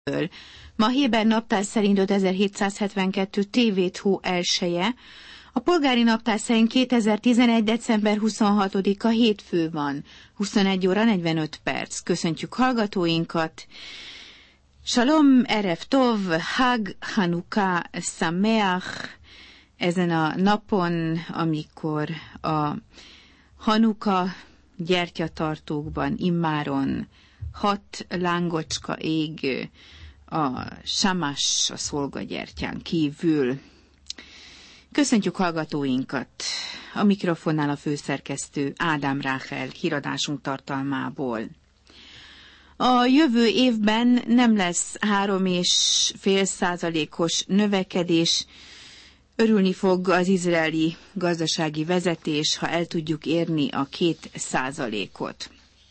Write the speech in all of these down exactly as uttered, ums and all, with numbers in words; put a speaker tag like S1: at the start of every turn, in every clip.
S1: Ma Héber naptár szerint ötezer-hétszázhetvenkettő tévét hó elseje, a polgári naptár szerint kétezer-tizenegy. december huszonhatodika hétfő van, huszonegy óra negyvenöt perc. Köszöntjük hallgatóinkat. Shalom, Erev Tov, Hag, Hanukkah, Sameach. Ezen a napon, amikor a Hanuka gyertyatartókban immáron hat lángocska ég a samás, a szolgagyertyán kívül. Köszöntjük hallgatóinkat! A mikrofonnál a főszerkesztő Ádám Ráhel híradásunk tartalmából. A jövő évben nem lesz három és fél százalékos növekedés. Örülni fog az izraeli gazdasági vezetés, ha el tudjuk érni a két százalékot.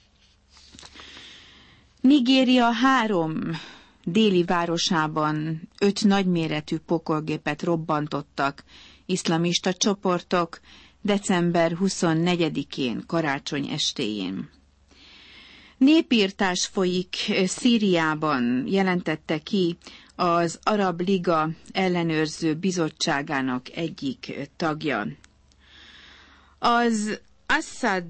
S1: Nigéria három déli városában öt nagyméretű pokolgépet robbantottak iszlamista csoportok december huszonnegyedikén, karácsony estéjén. Népirtás folyik Szíriában, jelentette ki az Arab Liga ellenőrző bizottságának egyik tagja. Az Assad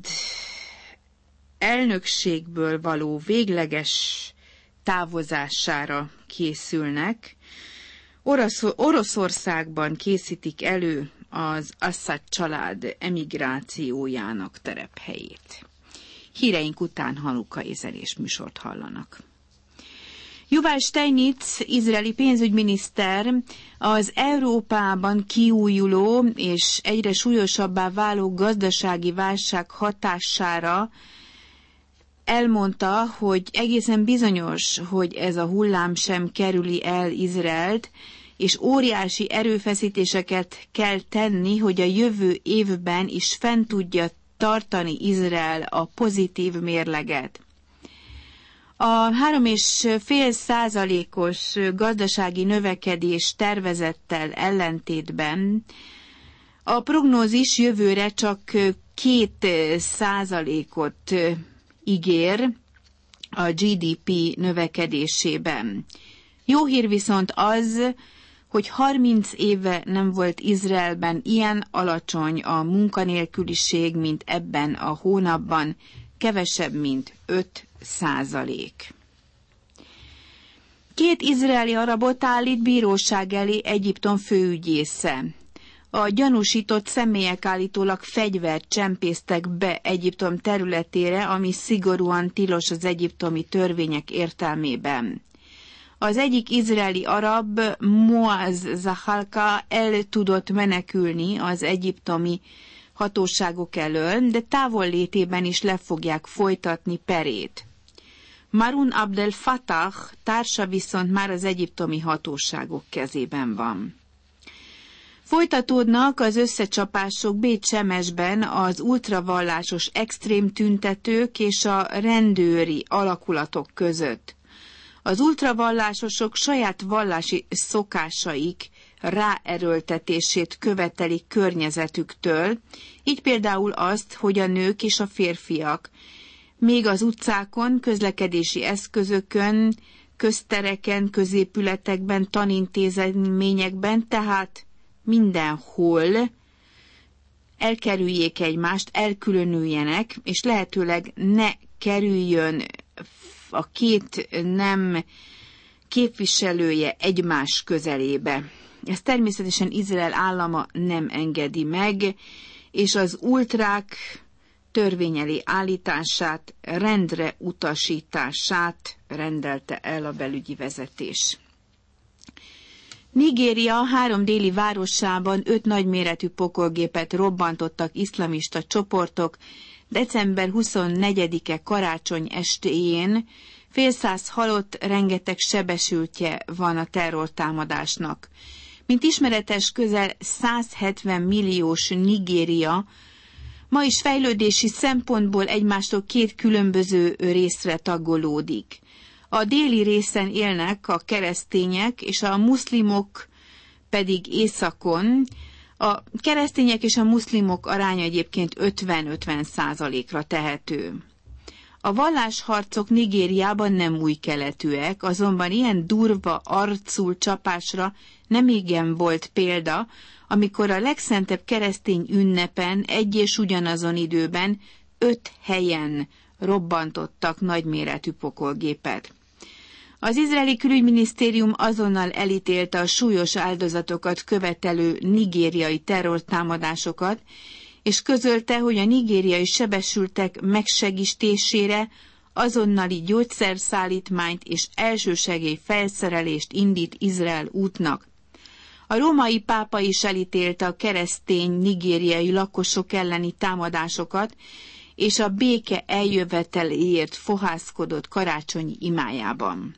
S1: elnökségből való végleges távozására készülnek. Orosz, Oroszországban készítik elő az Assad család emigrációjának terephelyét. Híreink után Hanuka ézelés műsort hallanak. Yuval Steinitz, izraeli pénzügyminiszter, az Európában kiújuló és egyre súlyosabbá váló gazdasági válság hatására elmondta, hogy egészen bizonyos, hogy ez a hullám sem kerüli el Izraelt, és óriási erőfeszítéseket kell tenni, hogy a jövő évben is fenn tudja tartani Izrael a pozitív mérleget. A három és fél százalékos gazdasági növekedés tervezettel ellentétben a prognózis jövőre csak két százalékot ígér a gé dé pé növekedésében. Jó hír viszont az, hogy harminc éve nem volt Izraelben ilyen alacsony a munkanélküliség, mint ebben a hónapban, kevesebb, mint öt százalék. Két izraeli arabot állít bíróság elé Egyiptom főügyésze. A gyanúsított személyek állítólag fegyvert csempésztek be Egyiptom területére, ami szigorúan tilos az egyiptomi törvények értelmében. Az egyik izraeli arab, Moaz Zahalka el tudott menekülni az egyiptomi hatóságok elől, de távollétében is le fogják folytatni perét. Marun Abdel Fattah társa viszont már az egyiptomi hatóságok kezében van. Folytatódnak az összecsapások Bét-Semesben az ultravallásos extrém tüntetők és a rendőri alakulatok között. Az ultravallásosok saját vallási szokásaik ráerőltetését követelik környezetüktől, így például azt, hogy a nők és a férfiak még az utcákon, közlekedési eszközökön, köztereken, középületekben, tanintézményekben, tehát mindenhol elkerüljék egymást, elkülönüljenek, és lehetőleg ne kerüljön a két nem képviselője egymás közelébe. Ezt természetesen Izrael állama nem engedi meg, és az ultrák törvény elé állítását, rendre utasítását rendelte el a belügyi vezetés. Nigéria három déli városában öt nagyméretű pokolgépet robbantottak iszlamista csoportok december huszonnegyedike karácsony estéjén. Félszáz halott, rengeteg sebesültje van a terrortámadásnak. Mint ismeretes, közel százhetven milliós Nigéria ma is fejlődési szempontból egymástól két különböző részre tagolódik. A déli részen élnek a keresztények, és a muszlimok pedig északon. A keresztények és a muszlimok aránya egyébként ötven-ötven százalékra tehető. A vallásharcok Nigériában nem új keletűek, azonban ilyen durva arcul csapásra nem igen volt példa, amikor a legszentebb keresztény ünnepen egy és ugyanazon időben öt helyen robbantottak nagyméretű pokolgépet. Az izraeli külügyminisztérium azonnal elítélte a súlyos áldozatokat követelő nigériai terrortámadásokat, és közölte, hogy a nigériai sebesültek megsegítésére azonnali gyógyszerszállítmányt és elsősegély felszerelést indít Izrael útnak. A római pápa is elítélte a keresztény nigériai lakosok elleni támadásokat, és a béke eljöveteléért fohászkodott karácsonyi imájában.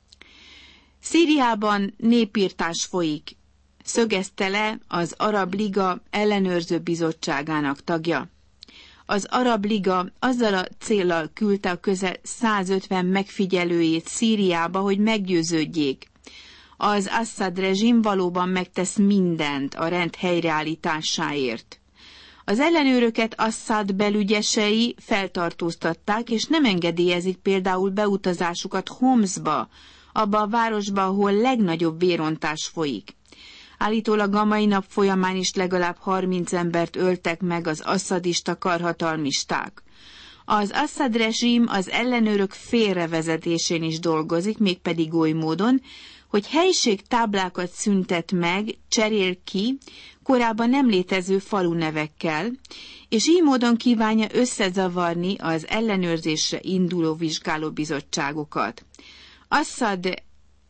S1: Szíriában népirtás folyik, szögezte le az Arab Liga ellenőrző bizottságának tagja. Az Arab Liga azzal a céllal küldte a közel százötven megfigyelőjét Szíriába, hogy meggyőződjék. Az Assad rezsim valóban megtesz mindent a rend helyreállításáért. Az ellenőröket Assad belügyesei feltartóztatták, és nem engedélyezik például beutazásukat Homszba, abba a városba, ahol legnagyobb vérontás folyik. Állítólag a mai nap folyamán is legalább harminc embert öltek meg az asszadista karhatalmisták. Az Assad rezsim az ellenőrök félrevezetésén is dolgozik, mégpedig oly módon, hogy helyiségtáblákat szüntet meg, cserél ki korábban nem létező falunevekkel, és így módon kívánja összezavarni az ellenőrzésre induló vizsgálóbizottságokat. Assad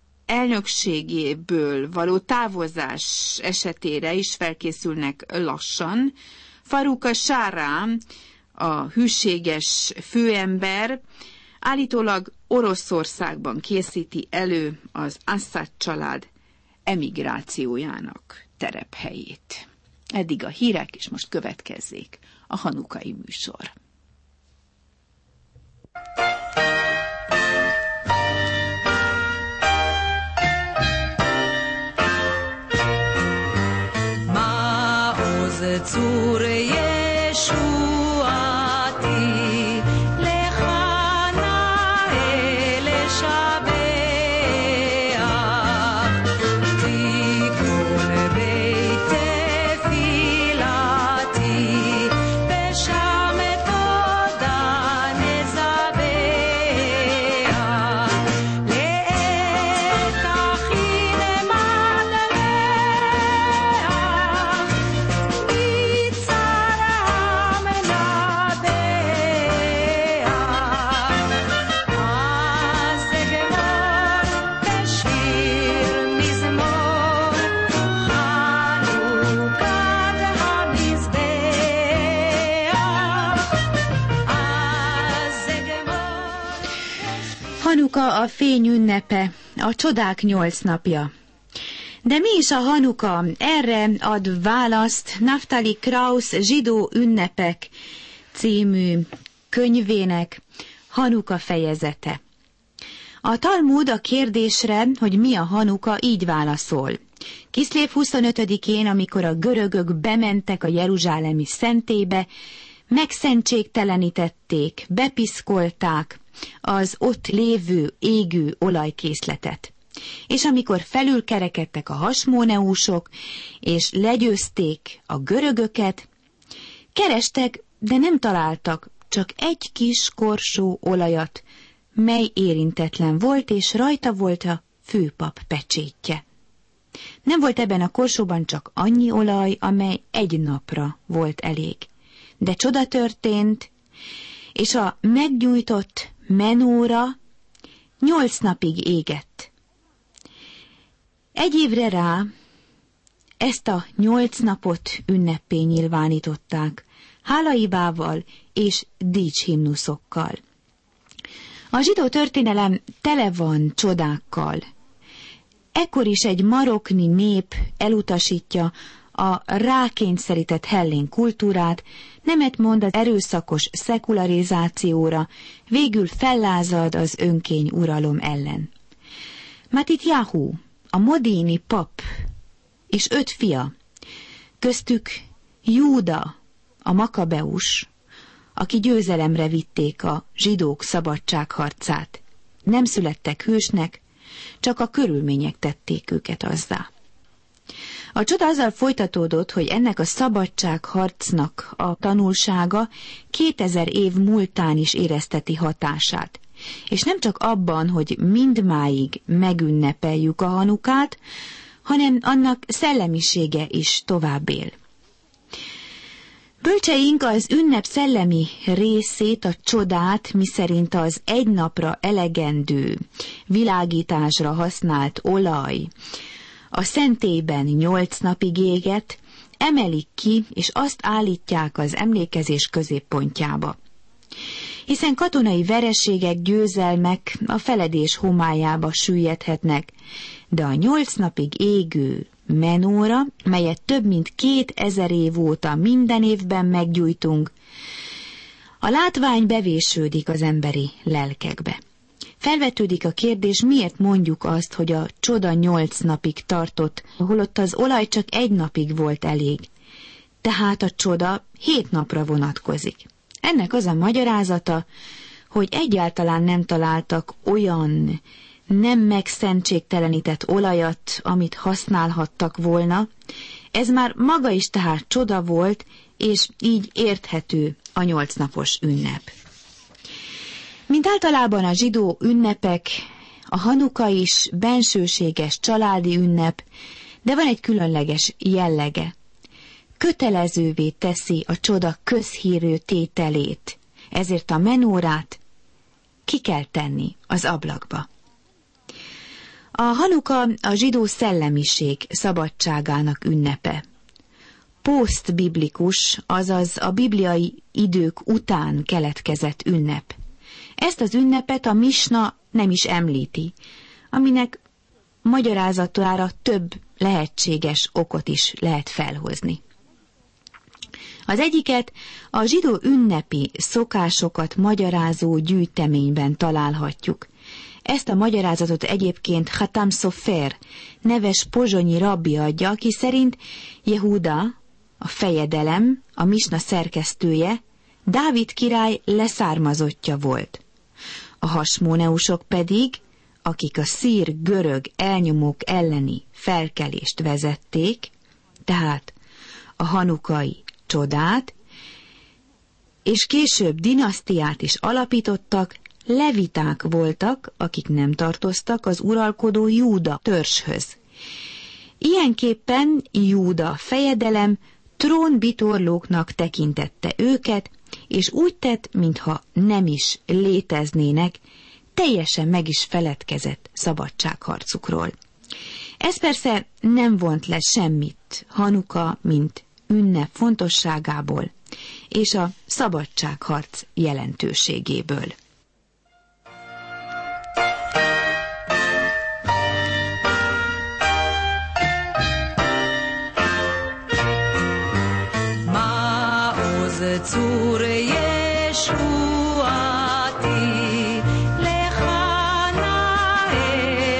S1: elnökségéből való távozás esetére is felkészülnek lassan. Faruka Sárá, a hűséges főember, állítólag Oroszországban készíti elő az Assad család emigrációjának terephelyét. Eddig a hírek, és most következzék a hanukai műsor. Máoz Czur Yeshuati lechana eleshabeach tikun beit tefilati besham toda nezabeach leet achin Hanuka a fény ünnepe, a csodák nyolc napja. De mi is a Hanuka? Erre ad választ Naftali Krausz Zsidó ünnepek című könyvének Hanuka fejezete. A Talmud a kérdésre, hogy mi a Hanuka, így válaszol. Kiszlév huszonötödikén, amikor a görögök bementek a jeruzsálemi szentélybe, megszentségtelenítették, bepiszkolták az ott lévő égő olajkészletet. És amikor felülkerekedtek a hasmóneusok, és legyőzték a görögöket, kerestek, de nem találtak csak egy kis korsó olajat, mely érintetlen volt, és rajta volt a főpap pecsétje. Nem volt ebben a korsóban csak annyi olaj, amely egy napra volt elég. De csoda történt, és a meggyújtott menóra nyolc napig égett. Egy évre rá ezt a nyolc napot ünnepé nyilvánították, hálaibával és dicshimnuszokkal. A zsidó történelem tele van csodákkal. Ekkor is egy marokni nép elutasítja a rákényszerített hellén kultúrát, nemet mond az erőszakos szekularizációra, végül fellázad az önkény uralom ellen. Matityahu, a modíni pap, és öt fia, köztük Júda, a Makabeus, aki győzelemre vitték a zsidók szabadságharcát. Nem születtek hősnek, csak a körülmények tették őket azzá. A csoda azzal folytatódott, hogy ennek a szabadságharcnak a tanulsága kétezer év múltán is érezteti hatását. És nem csak abban, hogy mindmáig megünnepeljük a Hanukát, hanem annak szellemisége is tovább él. Bölcseink az ünnep szellemi részét, a csodát, miszerint az egy napra elegendő, világításra használt olaj, a szentélyben nyolc napig éget, emelik ki, és azt állítják az emlékezés középpontjába. Hiszen katonai vereségek, győzelmek a feledés homályába süllyedhetnek, de a nyolc napig égő menóra, melyet több mint két ezer év óta minden évben meggyújtunk, a látvány bevésődik az emberi lelkekbe. Felvetődik a kérdés, miért mondjuk azt, hogy a csoda nyolc napig tartott, holott az olaj csak egy napig volt elég. Tehát a csoda hét napra vonatkozik. Ennek az a magyarázata, hogy egyáltalán nem találtak olyan nem megszentségtelenített olajat, amit használhattak volna. Ez már maga is tehát csoda volt, és így érthető a nyolcnapos ünnep. Mint általában a zsidó ünnepek, a Hanuka is bensőséges családi ünnep, de van egy különleges jellege. Kötelezővé teszi a csoda közhírű tételét, ezért a menórát ki kell tenni az ablakba. A Hanuka a zsidó szellemiség szabadságának ünnepe. Posztbiblikus, azaz a bibliai idők után keletkezett ünnep. Ezt az ünnepet a Misna nem is említi, aminek magyarázatára több lehetséges okot is lehet felhozni. Az egyiket a zsidó ünnepi szokásokat magyarázó gyűjteményben találhatjuk. Ezt a magyarázatot egyébként Hatam Sofer neves pozsonyi rabbi adja, aki szerint Jehuda, a fejedelem, a Misna szerkesztője, Dávid király leszármazottja volt. A hasmóneusok pedig, akik a szír-görög elnyomók elleni felkelést vezették, tehát a hanukai csodát, és később dinasztiát is alapítottak, leviták voltak, akik nem tartoztak az uralkodó Júda törzshöz. Ilyenképpen Júda fejedelem trónbitorlóknak tekintette őket, és úgy tett, mintha nem is léteznének, teljesen meg is feledkezett szabadságharcukról. Ez persze nem vont le semmit Hanuka, mint ünnep fontosságából és a szabadságharc jelentőségéből.
S2: צור ישועתי לך נאה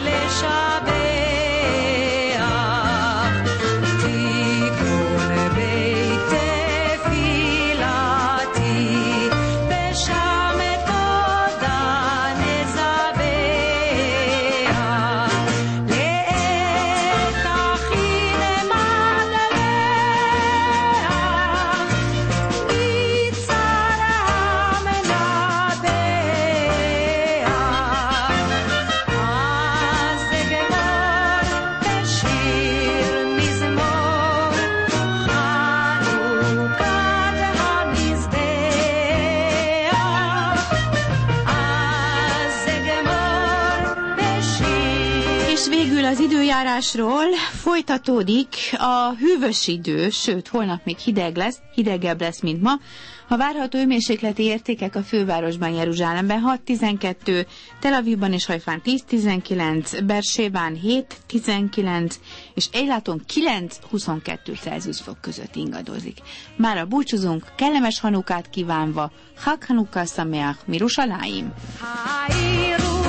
S2: לשבח תיקון בית תפילתי בשם תודה נזבח לעת תכין
S1: Az időjárásról folytatódik a hűvös idő, sőt, holnap még hideg lesz, hidegebb lesz, mint ma. A várható hőmérsékleti értékek a fővárosban, Jeruzsálemben hat tizenkettő, Tel Avivban és Hajfán tíz tizenkilenc, Bersébán hét tizenkilenc, és Eiláton kilenc huszonkettő Celsius fok között ingadozik. Mára búcsúzunk, kellemes Hanukát kívánva, Chag Hanuka Sameach Mirushalayim.